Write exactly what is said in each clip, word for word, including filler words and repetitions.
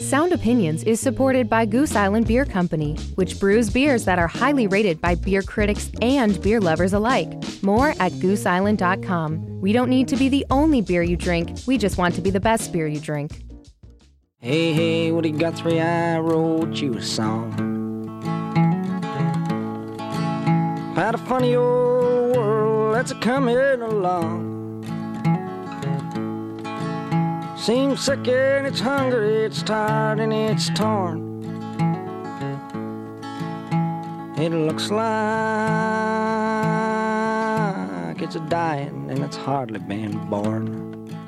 Sound Opinions is supported by Goose Island Beer Company, which brews beers that are highly rated by beer critics and beer lovers alike. More at goose island dot com. We don't need to be the only beer you drink, we just want to be the best beer you drink. Hey, hey, Woody Guthrie, I wrote you a song. Had a funny old world that's a-coming along. Seems sick and it's hungry, it's tired and it's torn. It looks like it's a dying and it's hardly been born.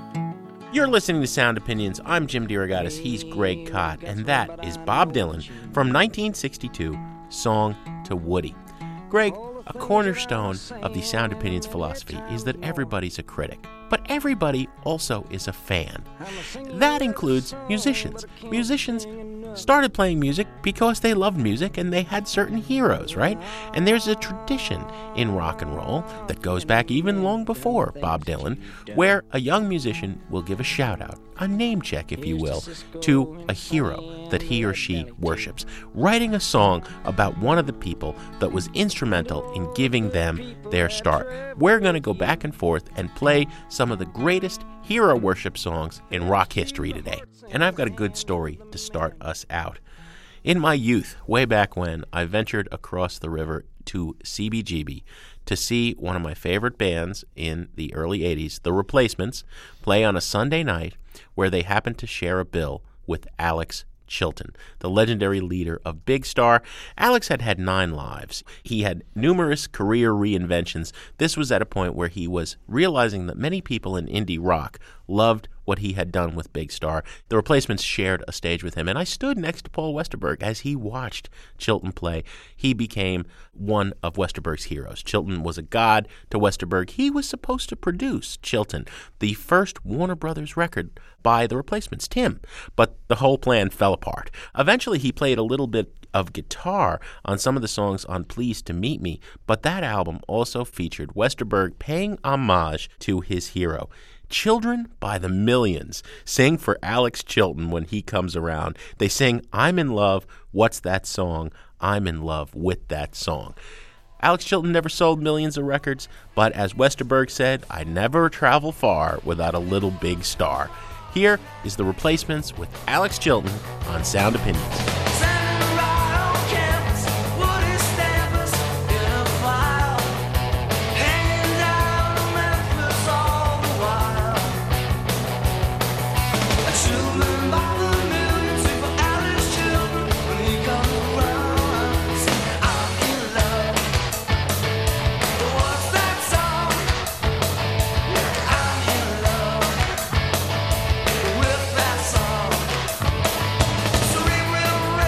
You're listening to Sound Opinions. I'm Jim DeRogatis. He's Greg Kot. And that is Bob Dylan from nineteen sixty-two, Song to Woody. Greg, a cornerstone of the Sound Opinions philosophy is that everybody's a critic, but everybody also is a fan. That includes musicians. Musicians started playing music because they loved music and they had certain heroes, right? And there's a tradition in rock and roll that goes back even long before Bob Dylan, where a young musician will give a shout out, a name check, if you will, to a hero that he or she worships, writing a song about one of the people that was instrumental in giving them their start. We're going to go back and forth and play some of the greatest hero worship songs in rock history today. And I've got a good story to start us out. In my youth, way back when, I ventured across the river to C B G B to see one of my favorite bands in the early eighties, The Replacements, play on a Sunday night where they happened to share a bill with Alex Chilton, the legendary leader of Big Star. Alex had had nine lives. He had numerous career reinventions. This was at a point where he was realizing that many people in indie rock loved what he had done with Big Star. The Replacements shared a stage with him, and I stood next to Paul Westerberg as he watched Chilton play. He became one of Westerberg's heroes. Chilton was a god to Westerberg. He was supposed to produce Chilton, the first Warner Brothers record by The Replacements, Tim, but the whole plan fell apart. Eventually, he played a little bit of guitar on some of the songs on Pleased to Meet Me, but that album also featured Westerberg paying homage to his hero. Children by the millions sing for Alex Chilton when he comes around. They sing, "I'm in love, what's that song? I'm in love with that song." Alex Chilton never sold millions of records, but as Westerberg said, "I never travel far without a little Big Star." Here is The Replacements with Alex Chilton on Sound Opinions. So we will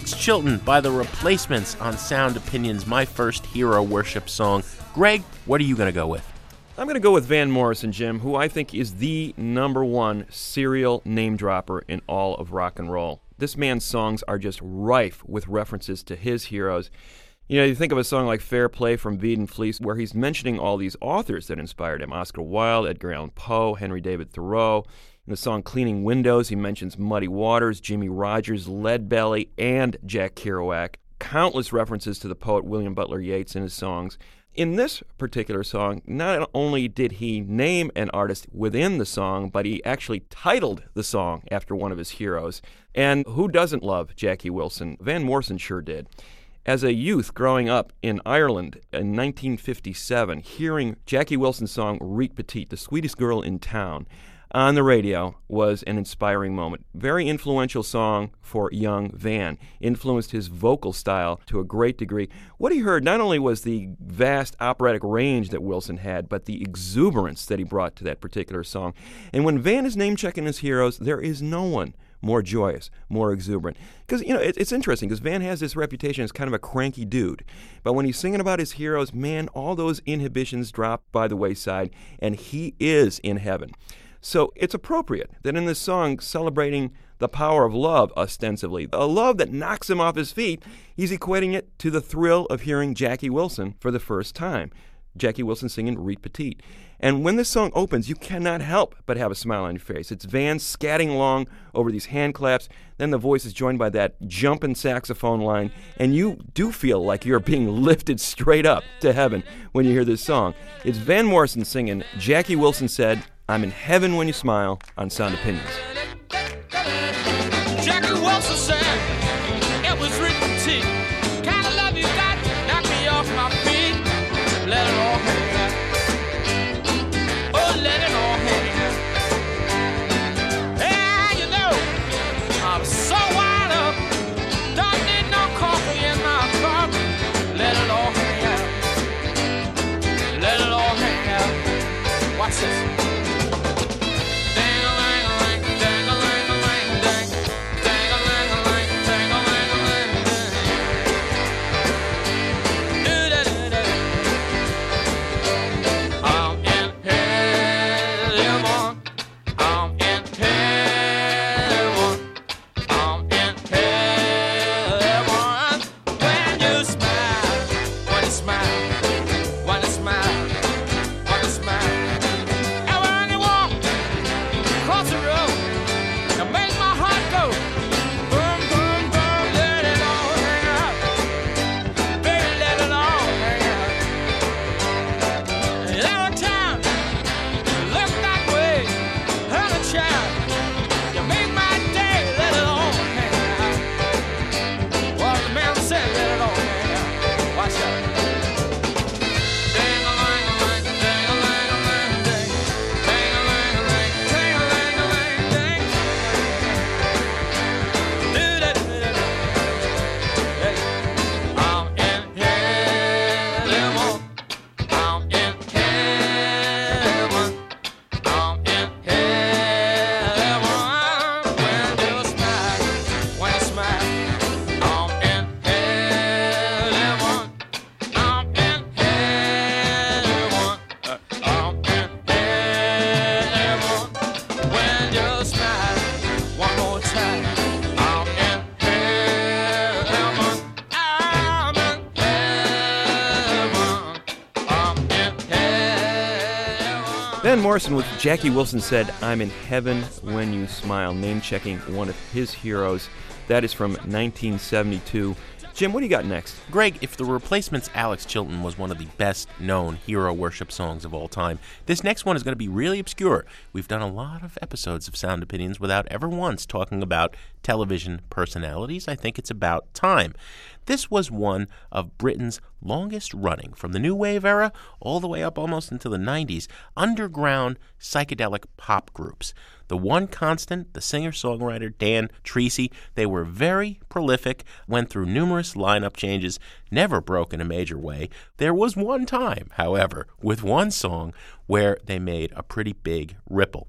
Alex Chilton by The Replacements on Sound Opinions, my first hero worship song. Greg, what are you going to go with? I'm going to go with Van Morrison, Jim, who I think is the number one serial name dropper in all of rock and roll. This man's songs are just rife with references to his heroes. You know, you think of a song like Fair Play from Veed and Fleece, where he's mentioning all these authors that inspired him: Oscar Wilde, Edgar Allan Poe, Henry David Thoreau. In the song Cleaning Windows, he mentions Muddy Waters, Jimmy Rogers, Leadbelly, and Jack Kerouac. Countless references to the poet William Butler Yeats in his songs. In this particular song, not only did he name an artist within the song, but he actually titled the song after one of his heroes. And who doesn't love Jackie Wilson? Van Morrison sure did. As a youth growing up in Ireland in nineteen fifty-seven, hearing Jackie Wilson's song Reet Petite, the sweetest girl in town, on the radio was an inspiring moment. Very influential song for young Van. Influenced his vocal style to a great degree. What he heard not only was the vast operatic range that Wilson had, but the exuberance that he brought to that particular song. And when Van is name-checking his heroes, there is no one more joyous, more exuberant. Because, you know, it, it's interesting, because Van has this reputation as kind of a cranky dude. But when he's singing about his heroes, man, all those inhibitions drop by the wayside, and he is in heaven. So it's appropriate that in this song, celebrating the power of love, ostensibly, a love that knocks him off his feet, he's equating it to the thrill of hearing Jackie Wilson for the first time. Jackie Wilson singing Reet Petite. And when this song opens, you cannot help but have a smile on your face. It's Van scatting along over these hand claps, then the voice is joined by that jumping saxophone line, and you do feel like you're being lifted straight up to heaven when you hear this song. It's Van Morrison singing Jackie Wilson Said, "I'm in heaven when you smile" on Sound Opinions. Jackie Wilson said, it was Reet Petite. Kind of love you got, knock me off my feet. Let it all hang out. Oh, let it all hang out. Yeah, you know, I'm so wired up. Don't need no coffee in my cup. Let it all hang out. Let it all hang out. Watch this. Van Morrison with Jackie Wilson Said, "I'm in heaven when you smile," name-checking one of his heroes. That is from nineteen seventy-two. Jim, what do you got next? Greg, if The Replacements' Alex Chilton was one of the best-known hero worship songs of all time, this next one is going to be really obscure. We've done a lot of episodes of Sound Opinions without ever once talking about television personalities. I think it's about time. This was one of Britain's longest-running, from the New Wave era all the way up almost into the nineties, underground psychedelic pop groups. The one constant, the singer-songwriter Dan Treacy, they were very prolific, went through numerous lineup changes, never broke in a major way. There was one time, however, with one song where they made a pretty big ripple.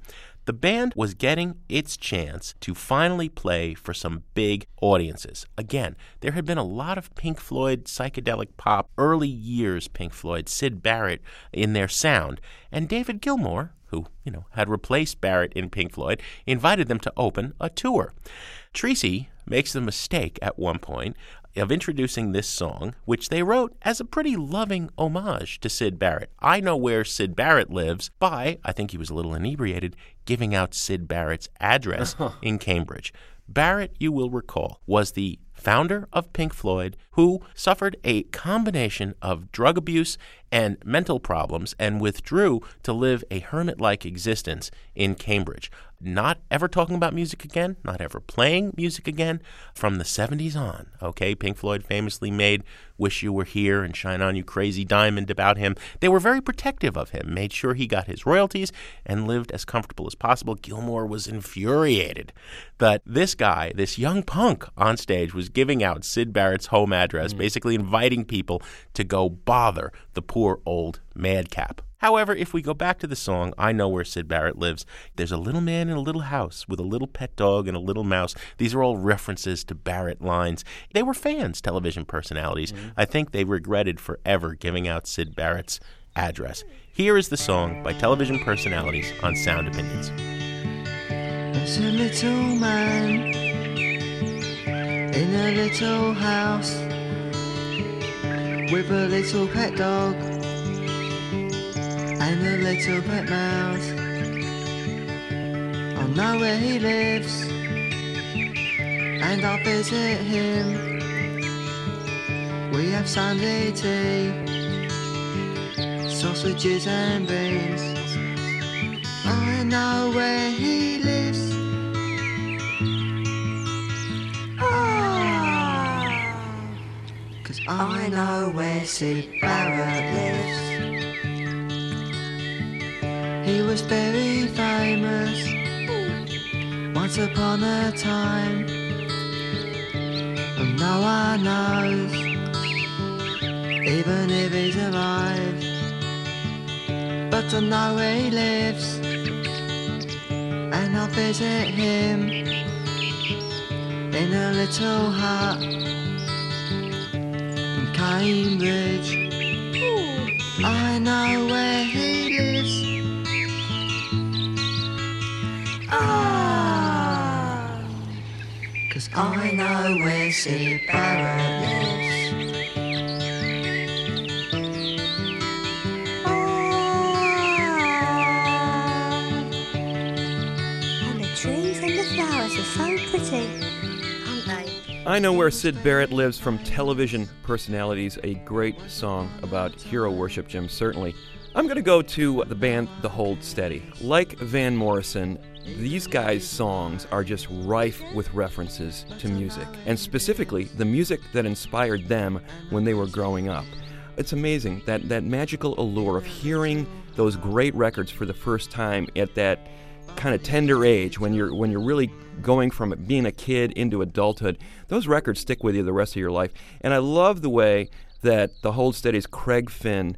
the band was getting its chance to finally play for some big audiences. Again, there had been a lot of Pink Floyd psychedelic pop, early years Pink Floyd, Syd Barrett in their sound, and David Gilmour, who, you know, had replaced Barrett in Pink Floyd, invited them to open a tour. Treacy makes the mistake at one point of introducing this song, which they wrote as a pretty loving homage to Syd Barrett. I Know Where Syd Barrett Lives, by, I think he was a little inebriated, giving out Syd Barrett's address in Cambridge. Barrett, you will recall, was the founder of Pink Floyd, who suffered a combination of drug abuse and mental problems and withdrew to live a hermit-like existence in Cambridge. Not ever talking about music again, not ever playing music again from the seventies on, okay? Pink Floyd famously made Wish You Were Here and Shine On You Crazy Diamond about him. They were very protective of him, made sure he got his royalties, and lived as comfortable as possible. Gilmour was infuriated that this guy, this young punk on stage, was giving out Syd Barrett's home address, mm. basically inviting people to go bother the poor old madcap. However, if we go back to the song, I Know Where Syd Barrett Lives, there's a little man in a little house with a little pet dog and a little mouse. These are all references to Barrett lines. They were fans, television personalities. Mm-hmm. I think they regretted forever giving out Syd Barrett's address. Here is the song by television personalities on Sound Opinions. There's a little man in a little house with a little pet dog and a little pet mouse. I know where he lives and I'll visit him. We have Sunday tea, sausages and beans. I know where he lives. Ah, 'cause I know where Syd Barrett lives. He was very famous once upon a time, and no one knows, even if he's alive. But I know where he lives, and I'll visit him in a little hut in Cambridge. I know where he lives. Ah, 'cause I know where Syd Barrett lives. Ah, and the trees and the flowers are so pretty, aren't they? I Know Where Syd Barrett Lives from television personalities, a great song about hero worship, Jim, certainly. I'm going to go to the band The Hold Steady. Like Van Morrison, these guys' songs are just rife with references to music, and specifically the music that inspired them when they were growing up. It's amazing, that, that magical allure of hearing those great records for the first time at that kind of tender age, when you're when you're really going from being a kid into adulthood. Those records stick with you the rest of your life. And I love the way that The Hold Steady's Craig Finn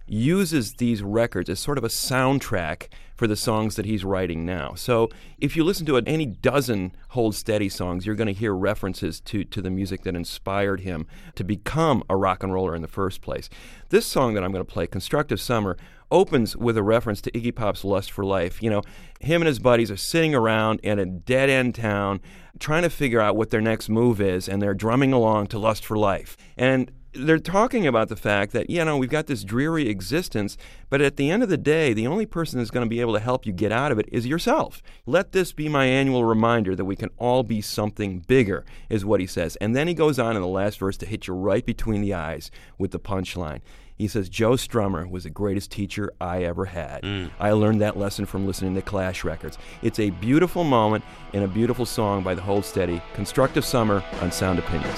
uses these records as sort of a soundtrack for the songs that he's writing now. So if you listen to any dozen Hold Steady songs, you're going to hear references to, to the music that inspired him to become a rock and roller in the first place. This song that I'm going to play, Constructive Summer, opens with a reference to Iggy Pop's Lust for Life. You know, him and his buddies are sitting around in a dead-end town trying to figure out what their next move is, and they're drumming along to Lust for Life. And they're talking about the fact that, you know, we've got this dreary existence, but at the end of the day, the only person that's going to be able to help you get out of it is yourself. Let this be my annual reminder that we can all be something bigger, is what he says. And then he goes on in the last verse to hit you right between the eyes with the punchline. He says, Joe Strummer was the greatest teacher I ever had. Mm. I learned that lesson from listening to Clash records. It's a beautiful moment and a beautiful song by The Hold Steady, Constructive Summer on Sound Opinions.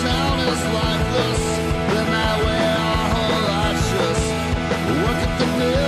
Town is lifeless, then I wear our whole lives just work at the mill.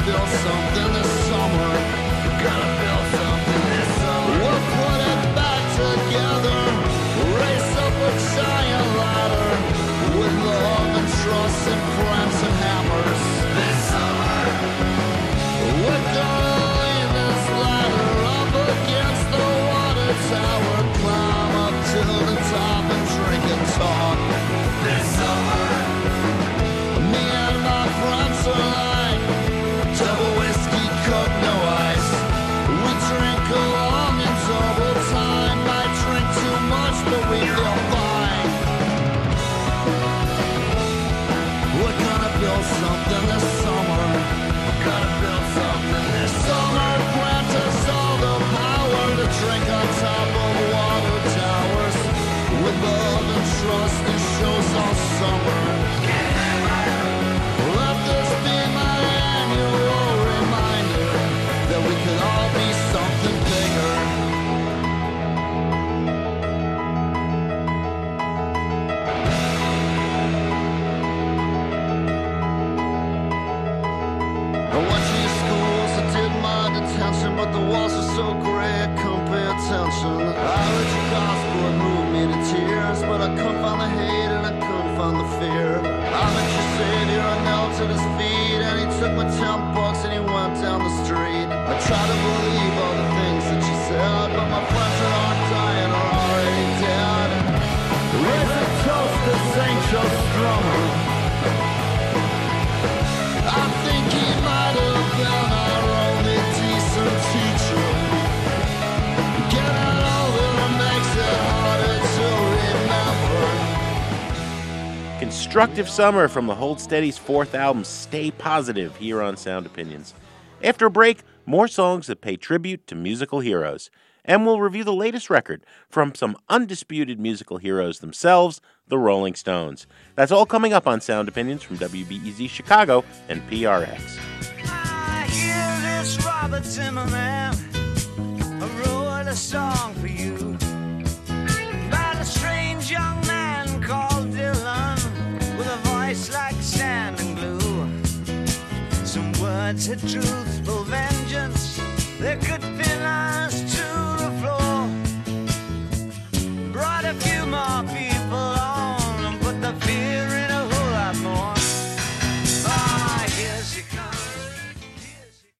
build something this summer. Gonna build something this summer. We'll put it back together. Race up a giant ladder with love and trust and friends and hammers. This summer, we're gonna lean this ladder up against the water tower, climb up to the top and drink and talk. This summer, me and my friends are like double whiskey, coke, no ice. We drink along in double time. Might drink too much, but we feel fine. We're gonna build something this summer. Gonna build something this summer. Grant us all the power to drink on top of water towers with love and trust and shows all summer. Let this be my annual reminder that we could all be something bigger. I went to your schools, I did my detention, but the walls are so gray I couldn't pay attention. I read your gospel, it moved me to tears, but I couldn't find the hate and I couldn't find the fear. I met your savior, I knelt at his feet, and he took my ten bucks and he went down the street. I tried to believe all the things that you said, but my friends that aren't dying are already dead. Raise a toast to Saint Joe Strummer. I think he might have been our only decent teacher. Getting older makes it harder to remember. Constructive Summer from the Hold Steady's fourth album, Stay Positive, here on Sound Opinions. After a break, more songs that pay tribute to musical heroes. And we'll review the latest record from some undisputed musical heroes themselves, the Rolling Stones. That's all coming up on Sound Opinions from W B E Z Chicago and P R X. I hear this Robert Zimmerman wrote a song for you about a strange young man called Dylan with a voice like sand and glue. Some words had truthful vengeance that could fill us